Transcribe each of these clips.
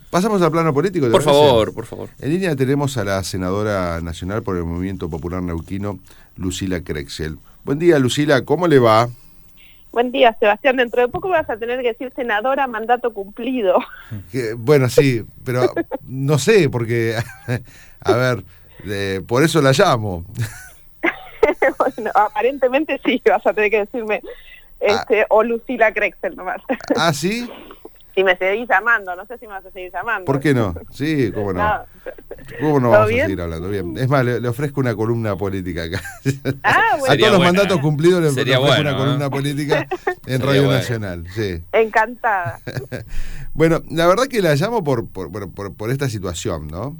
Pasamos al plano político, ¿te Por parece? favor, por favor. En línea tenemos a la senadora nacional por el Movimiento Popular Neuquino, Lucila Crexel. Buen día, Lucila, ¿cómo le va? Buen día, Sebastián. Dentro de poco vas a tener que decir senadora, mandato cumplido. Bueno, sí, pero no sé, porque, a ver, por eso la llamo. Bueno, aparentemente sí, vas a tener que decirme o Lucila Crexel nomás. ¿Ah, sí? Si me seguís llamando, no sé si me vas a seguir llamando. ¿Por qué no? Sí, cómo no. No. ¿Cómo no ¿Todo vamos bien? a seguir hablando? Bien. Es más, le ofrezco una columna política acá. Ah, bueno. A todos los mandatos cumplidos le Sería ofrezco bueno, una columna política en Radio Nacional. Sí. Encantada. Bueno, la verdad que la llamo por esta situación, ¿no?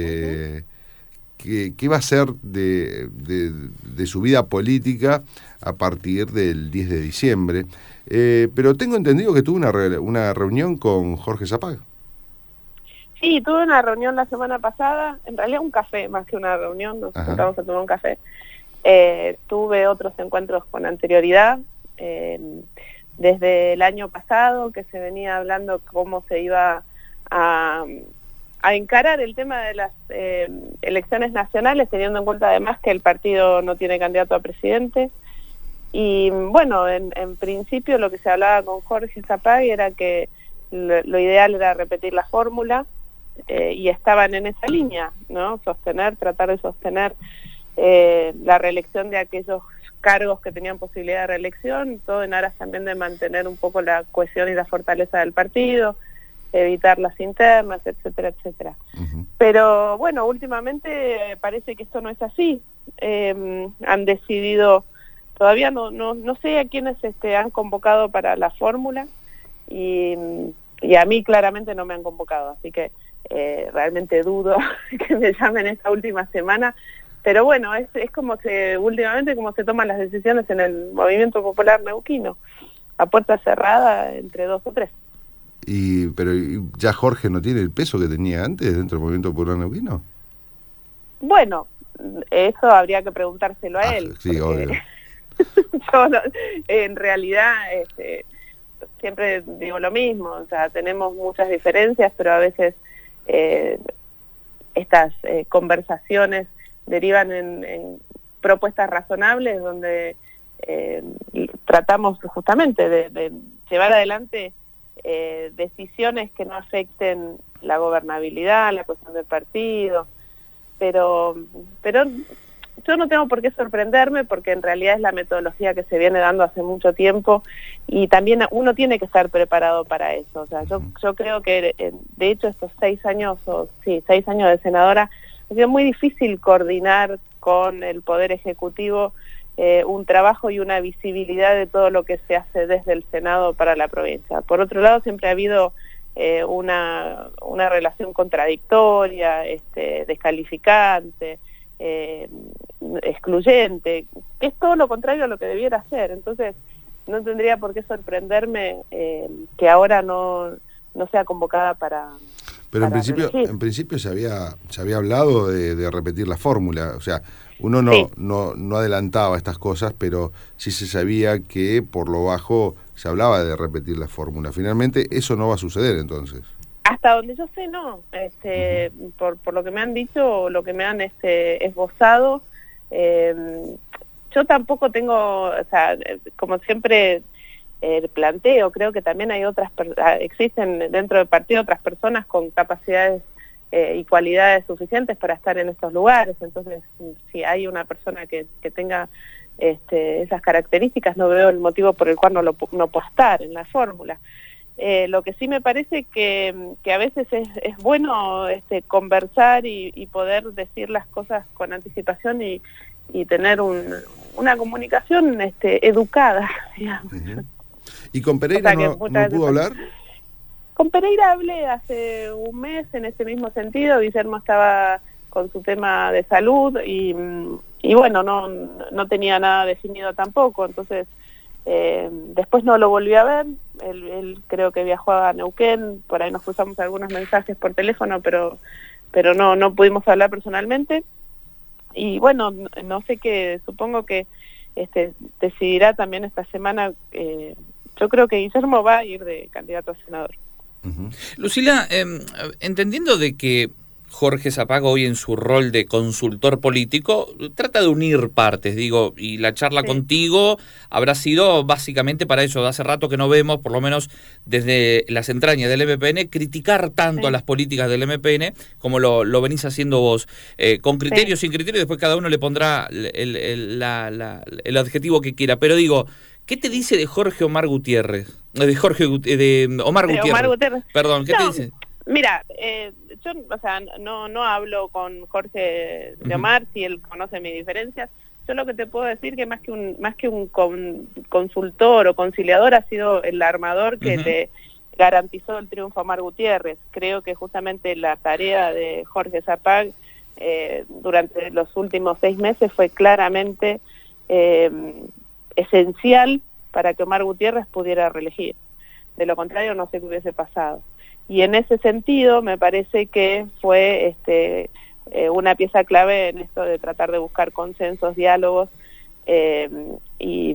¿Qué va a ser de su vida política a partir del 10 de diciembre? Pero tengo entendido que tuvo una reunión con Jorge Zapag. Sí, tuve una reunión la semana pasada, en realidad un café más que una reunión, nos juntamos a tomar un café. Tuve otros encuentros con anterioridad, desde el año pasado que se venía hablando cómo se iba a encarar el tema de las elecciones nacionales, teniendo en cuenta además que el partido no tiene candidato a presidente. Y bueno, en principio lo que se hablaba con Jorge Zapag era que lo ideal era repetir la fórmula, y estaban en esa línea, ¿no? Tratar de sostener la reelección de aquellos cargos que tenían posibilidad de reelección, todo en aras también de mantener un poco la cohesión y la fortaleza del partido, evitar las internas, etcétera, etcétera. Pero bueno, últimamente parece que esto no es así. Han decidido, todavía no sé a quiénes han convocado para la fórmula, y a mí claramente no me han convocado, así que realmente dudo que me llamen esta última semana. Pero bueno, es como últimamente como se toman las decisiones en el Movimiento Popular Neuquino, a puerta cerrada entre 2 o 3. Pero ya Jorge no tiene el peso que tenía antes dentro del Movimiento Popular Neuquino. Bueno, eso habría que preguntárselo a él. Sí, obvio. Yo en realidad siempre digo lo mismo, o sea, tenemos muchas diferencias, pero a veces estas conversaciones derivan en propuestas razonables donde tratamos justamente de llevar adelante decisiones que no afecten la gobernabilidad, la cuestión del partido, pero yo no tengo por qué sorprenderme, porque en realidad es la metodología que se viene dando hace mucho tiempo, y también uno tiene que estar preparado para eso. O sea, yo creo que de hecho estos 6 años de senadora, ha sido muy difícil coordinar con el Poder Ejecutivo un trabajo y una visibilidad de todo lo que se hace desde el Senado para la provincia. Por otro lado, siempre ha habido una relación contradictoria, descalificante, excluyente, que es todo lo contrario a lo que debiera ser. Entonces no tendría por qué sorprenderme que ahora no sea convocada para... Pero reelegir. en principio se había hablado de repetir la fórmula, o sea, uno no adelantaba estas cosas, pero sí se sabía que por lo bajo se hablaba de repetir la fórmula. Finalmente eso no va a suceder entonces. Hasta donde yo sé, no. Por lo que me han dicho, lo que me han esbozado, yo tampoco tengo, o sea, como siempre planteo, creo que también hay existen dentro del partido otras personas con capacidades y cualidades suficientes para estar en estos lugares. Entonces, si hay una persona que tenga esas características, no veo el motivo por el cual no pueda estar en la fórmula. Lo que sí me parece que a veces es bueno conversar y poder decir las cosas con anticipación y tener una comunicación educada, digamos. ¿Y con Pereira no pudo hablar? Con Pereira hablé hace un mes en ese mismo sentido. Guillermo estaba con su tema de salud y bueno, no tenía nada definido tampoco, entonces después no lo volví a ver. Él creo que viajó a Neuquén, por ahí nos cruzamos algunos mensajes por teléfono, pero no pudimos hablar personalmente. Y bueno, no sé qué, supongo que decidirá también esta semana. Yo creo que Guillermo va a ir de candidato a senador. Lucila, entendiendo de que Jorge Zapag hoy en su rol de consultor político trata de unir partes, digo, y la charla contigo habrá sido básicamente para eso. Hace rato que no vemos, por lo menos desde las entrañas del MPN, criticar tanto a las políticas del MPN como lo venís haciendo vos, con criterio, sin criterio, después cada uno le pondrá el adjetivo que quiera, pero digo, ¿qué te dice de Jorge Omar Gutiérrez? De Omar Gutiérrez. Perdón, ¿qué te dice? Mira, yo, o sea, no hablo con Jorge de Omar, si él conoce mis diferencias. Yo lo que te puedo decir que más que un consultor o conciliador ha sido el armador que le garantizó el triunfo a Omar Gutiérrez. Creo que justamente la tarea de Jorge Zapag durante los últimos 6 meses fue claramente esencial para que Omar Gutiérrez pudiera reelegir. De lo contrario, no sé qué hubiese pasado. Y en ese sentido me parece que fue una pieza clave en esto de tratar de buscar consensos, diálogos, y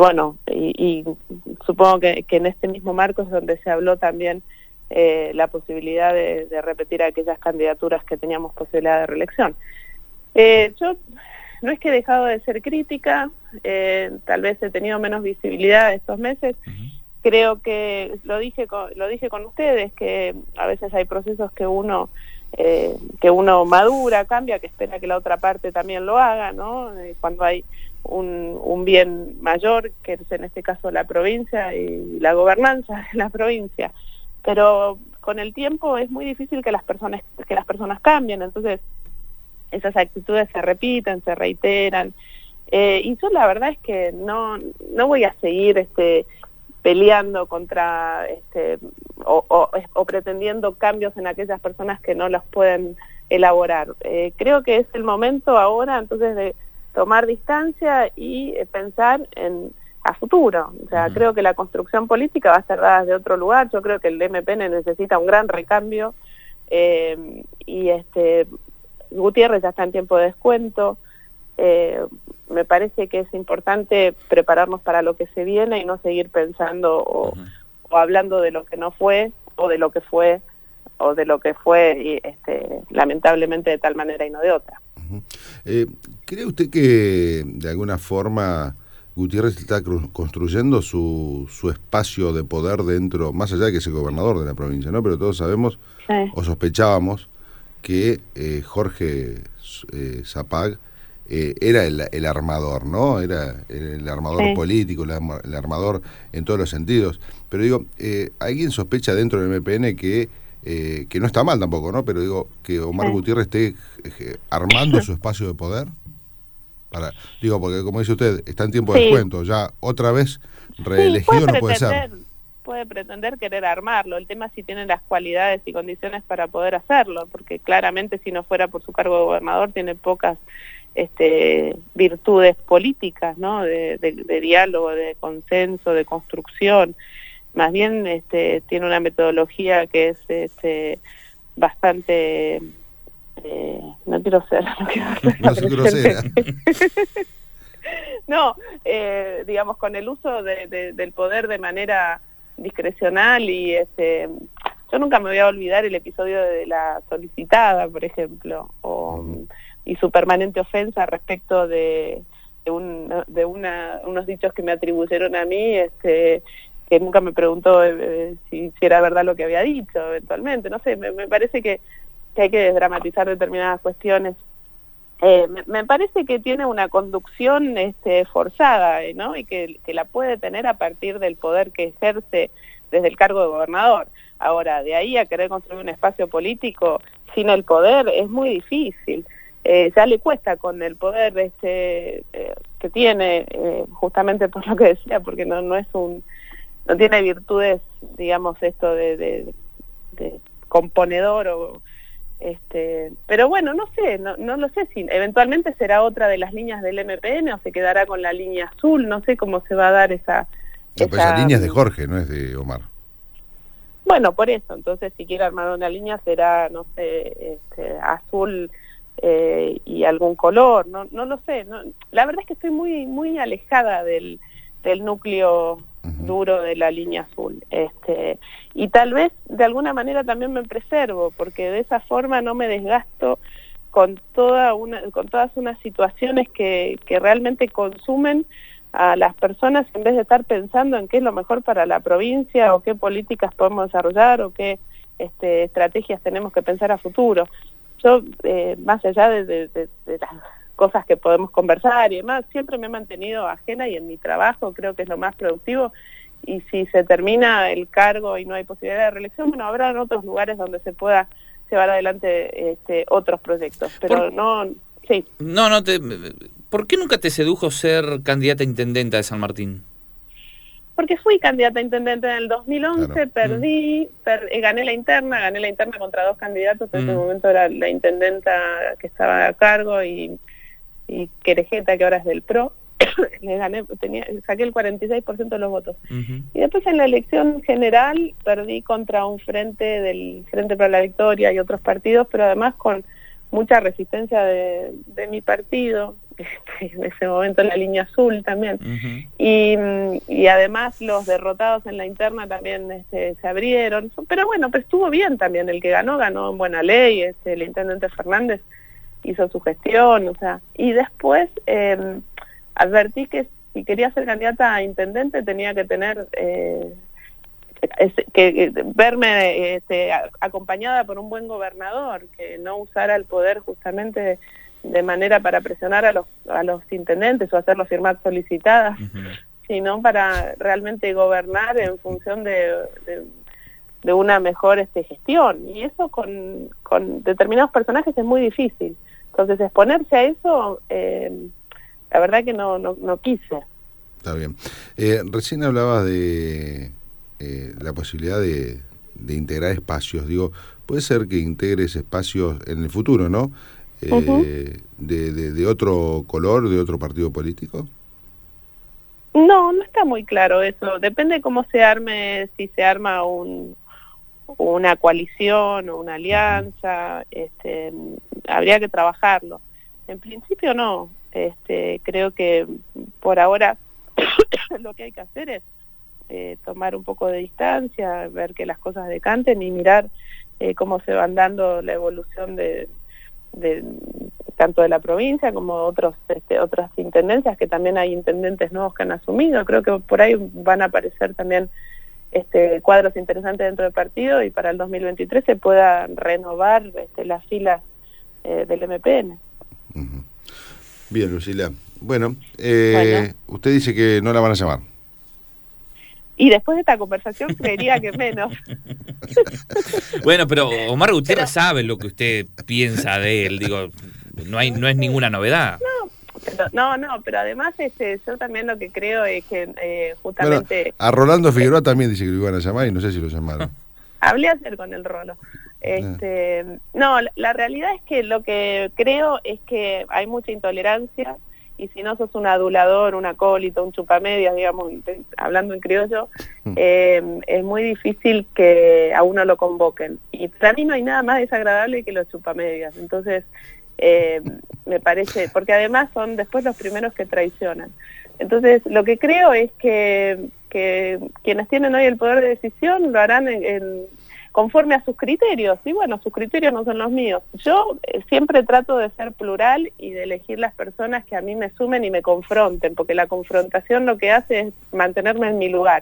supongo que en este mismo marco es donde se habló también la posibilidad de repetir aquellas candidaturas que teníamos posibilidad de reelección. Yo no es que he dejado de ser crítica, tal vez he tenido menos visibilidad estos meses. Creo que lo dije con ustedes, que a veces hay procesos que uno madura, cambia, que espera que la otra parte también lo haga, ¿no? Cuando hay un bien mayor, que es en este caso la provincia y la gobernanza de la provincia. Pero con el tiempo es muy difícil que las personas cambien, entonces esas actitudes se repiten, se reiteran. Y yo la verdad es que no voy a seguir peleando contra o pretendiendo cambios en aquellas personas que no los pueden elaborar. Creo que es el momento ahora entonces de tomar distancia y pensar a futuro. O sea, creo que la construcción política va a estar dada desde otro lugar. Yo creo que el MPN necesita un gran recambio, y Gutiérrez ya está en tiempo de descuento. Me parece que es importante prepararnos para lo que se viene y no seguir pensando o hablando de lo que no fue, o de lo que fue, o de lo que fue, y, lamentablemente de tal manera y no de otra. ¿Cree usted que de alguna forma Gutiérrez está construyendo su espacio de poder dentro, más allá de que es el gobernador de la provincia, ¿no? Pero todos sabemos o sospechábamos que Jorge Zapag era el armador, ¿no? Era el armador político, el armador en todos los sentidos. Pero digo, ¿alguien sospecha dentro del MPN que no está mal tampoco, ¿no? Pero digo, que Omar Gutiérrez esté armando su espacio de poder? Porque como dice usted, está en tiempo de descuento, ya otra vez reelegido no puede ser. Puede pretender querer armarlo, el tema es si tiene las cualidades y condiciones para poder hacerlo, porque claramente si no fuera por su cargo de gobernador tiene pocas virtudes políticas, ¿no? De diálogo, de consenso, de construcción. Más bien tiene una metodología que es bastante... no quiero ser no soy grosera. No, digamos, con el uso del poder de manera discrecional, y yo nunca me voy a olvidar el episodio de la solicitada, por ejemplo, y su permanente ofensa respecto de unos dichos que me atribuyeron a mí, que nunca me preguntó si era verdad lo que había dicho eventualmente. No sé, me parece que hay que desdramatizar determinadas cuestiones. Me parece que tiene una conducción forzada, ¿no? Y que la puede tener a partir del poder que ejerce desde el cargo de gobernador. Ahora, de ahí a querer construir un espacio político sin el poder es muy difícil. Ya le cuesta con el poder que tiene, justamente por lo que decía, porque no tiene virtudes, digamos, esto de componedor pero bueno, no lo sé si eventualmente será otra de las líneas del MPN o se quedará con la línea azul, no sé cómo se va a dar esa línea es de Jorge, no es de Omar. Bueno, por eso, entonces si quiere armar una línea será, no sé, azul y algún color, no lo sé. La verdad es que estoy muy alejada del núcleo duro de la línea azul. Y tal vez de alguna manera también me preservo, porque de esa forma no me desgasto con todas unas situaciones que realmente consumen a las personas en vez de estar pensando en qué es lo mejor para la provincia o qué políticas podemos desarrollar o qué estrategias tenemos que pensar a futuro. Yo, más allá de las cosas que podemos conversar y demás, siempre me he mantenido ajena y en mi trabajo creo que es lo más productivo, y si se termina el cargo y no hay posibilidad de reelección, bueno, habrá otros lugares donde se pueda llevar adelante otros proyectos, pero no... Sí. ¿Por qué nunca te sedujo ser candidata a intendenta de San Martín? Porque fui candidata a intendente en el 2011, claro. Perdí, gané la interna contra 2 candidatos, en ese momento era la intendenta que estaba a cargo y Querejeta, que ahora es del PRO, le gané, saqué el 46% de los votos. Y después en la elección general perdí contra un del Frente para la Victoria y otros partidos, pero además con mucha resistencia de mi partido, en ese momento en la línea azul también. Y además los derrotados en la interna también se abrieron, pero bueno, pues estuvo bien también, el que ganó en buena ley, el intendente Fernández hizo su gestión, o sea, y después advertí que si quería ser candidata a intendente tenía que tener que verme acompañada por un buen gobernador, que no usara el poder justamente de manera para presionar a los intendentes o hacerlos firmar solicitadas, sino para realmente gobernar en función de una mejor gestión. Y eso con determinados personajes es muy difícil. Entonces exponerse a eso, la verdad que no quise. Está bien. Recién hablabas de la posibilidad de integrar espacios. Digo, puede ser que integres espacios en el futuro, ¿no? De otro color, de otro partido político. No está muy claro eso. Depende cómo se arme, si se arma una coalición o una alianza, habría que trabajarlo. En principio no. Creo que por ahora lo que hay que hacer es tomar un poco de distancia, ver que las cosas decanten y mirar cómo se van dando la evolución de tanto de la provincia como otras intendencias, que también hay intendentes nuevos que han asumido. Creo que por ahí van a aparecer también cuadros interesantes dentro del partido y para el 2023 se pueda renovar las filas del MPN. Bien, Lucila. Bueno, usted dice que no la van a llamar. Y después de esta conversación creería que menos. Bueno, pero Omar Gutiérrez sabe lo que usted piensa de él, digo, no es ninguna novedad. Pero además yo también lo que creo es que justamente... Bueno, a Rolando Figueroa también dice que lo iban a llamar y no sé si lo llamaron. Hablé ayer con el Rolo. No, la realidad es que lo que creo es que hay mucha intolerancia, y si no sos un adulador, un acólito, un chupamedias, digamos, hablando en criollo, es muy difícil que a uno lo convoquen. Y para mí no hay nada más desagradable que los chupamedias. Entonces, me parece, porque además son después los primeros que traicionan. Entonces, lo que creo es que quienes tienen hoy el poder de decisión lo harán conforme a sus criterios, y bueno, sus criterios no son los míos. Yo siempre trato de ser plural y de elegir las personas que a mí me sumen y me confronten, porque la confrontación lo que hace es mantenerme en mi lugar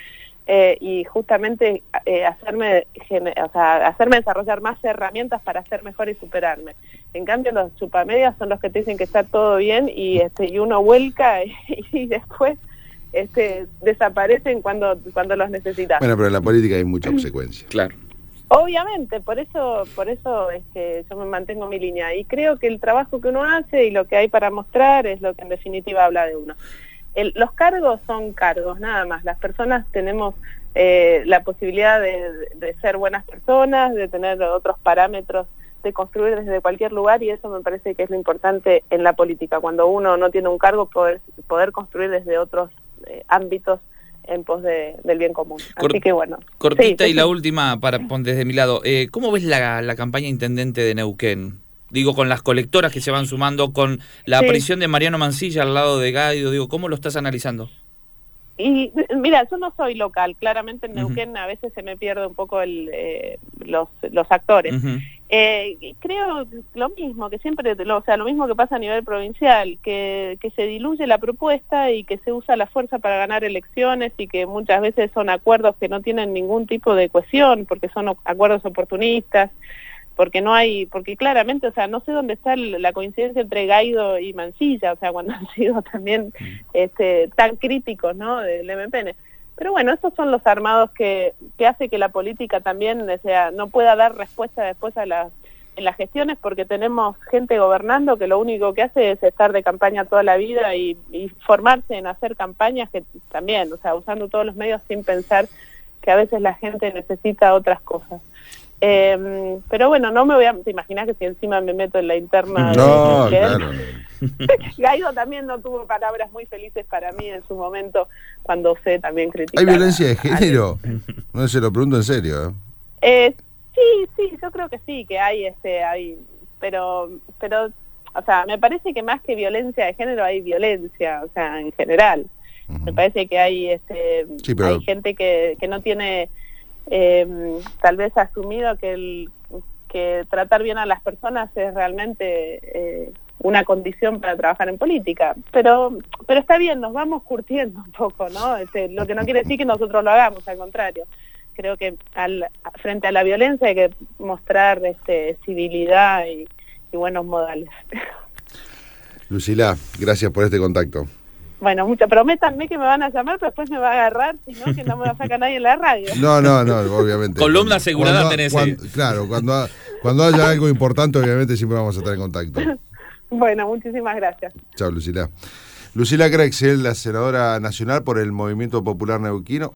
y justamente hacerme desarrollar más herramientas para ser mejor y superarme. En cambio, los chupamedias son los que te dicen que está todo bien y uno vuelca y después desaparecen cuando los necesitas. Bueno, pero en la política hay mucha obsecuencia. Claro. Obviamente, por eso yo me mantengo en mi línea y creo que el trabajo que uno hace y lo que hay para mostrar es lo que en definitiva habla de uno. Los cargos son cargos, nada más. Las personas tenemos la posibilidad de ser buenas personas, de tener otros parámetros, de construir desde cualquier lugar, y eso me parece que es lo importante en la política. Cuando uno no tiene un cargo, poder construir desde otros ámbitos en pos del bien común. Así que bueno. Cortita, y la última desde mi lado. ¿Cómo ves la campaña intendente de Neuquén? Digo, con las colectoras que se van sumando, con la aparición de Mariano Mansilla al lado de Gaido, digo, ¿cómo lo estás analizando? Y mira, yo no soy local, claramente en Neuquén a veces se me pierde un poco los actores. Creo lo mismo, que siempre, o sea, lo mismo que pasa a nivel provincial, que se diluye la propuesta y que se usa la fuerza para ganar elecciones y que muchas veces son acuerdos que no tienen ningún tipo de cohesión, porque son acuerdos oportunistas, porque claramente, o sea, no sé dónde está la coincidencia entre Gaido y Mansilla, o sea, cuando han sido también tan críticos, ¿no?, del MPN. Pero bueno, estos son los armados que hace que la política también, o sea, no pueda dar respuesta después en las gestiones, porque tenemos gente gobernando que lo único que hace es estar de campaña toda la vida y formarse en hacer campañas que también, o sea, usando todos los medios sin pensar que a veces la gente necesita otras cosas. Pero bueno, no me voy a... ¿Te imaginas que si encima me meto en la interna? No, claro. Gaido también no tuvo palabras muy felices para mí en su momento, cuando se también criticaba. ¿Hay violencia de género? No, se lo pregunto en serio. Sí, yo creo que sí, que hay, pero, o sea, me parece que más que violencia de género hay violencia, o sea, en general. Me parece que hay, sí, pero... hay gente que no tiene... tal vez asumido que tratar bien a las personas es realmente una condición para trabajar en política, pero está bien, nos vamos curtiendo un poco, ¿no? Lo que no quiere decir que nosotros lo hagamos, al contrario. Creo que frente a la violencia hay que mostrar civilidad y buenos modales. Lucila, gracias por este contacto. Bueno, prométanme que me van a llamar, pero después me va a agarrar, si no, que no me va a sacar nadie en la radio. No, obviamente. Columna asegurada tenés. Claro, cuando haya algo importante, obviamente siempre vamos a estar en contacto. Bueno, muchísimas gracias. Chao, Lucila. Lucila Grexel, la senadora nacional por el Movimiento Popular Neuquino.